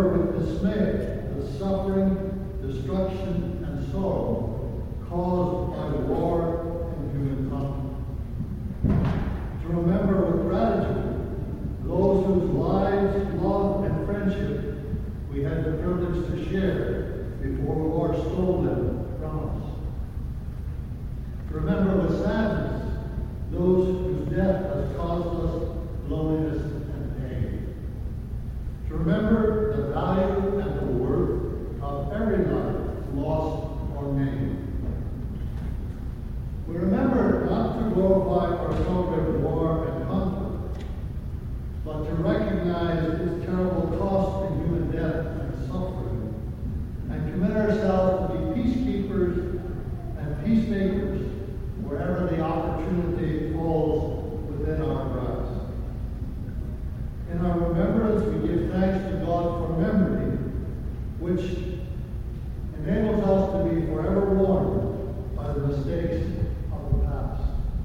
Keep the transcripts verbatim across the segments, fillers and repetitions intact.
remember with dismay the suffering, destruction, and sorrow caused by war and human conflict. To remember with gratitude those whose lives, love, and friendship we had the privilege to share before war stole them from us. To remember with sadness those whose death has caused us loneliness and pain. To remember the value and the worth of every life lost or maimed. We remember not to glorify or celebrate war and conflict, but to recognize its terrible cost in human death and suffering, and commit ourselves to be peacekeepers and peacemakers wherever the opportunity falls within our grasp. In our remembrance, we give thanks to God for memory, which enables us to be forever warned by the mistakes of the past.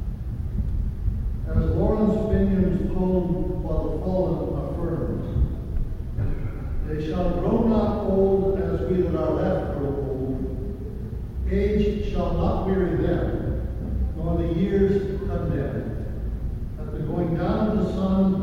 As Lawrence Binion's poem, While the Fallen, affirms, they shall grow not old as we that are left grow old. Age shall not weary them, nor the years condemn. At the going down of the sun,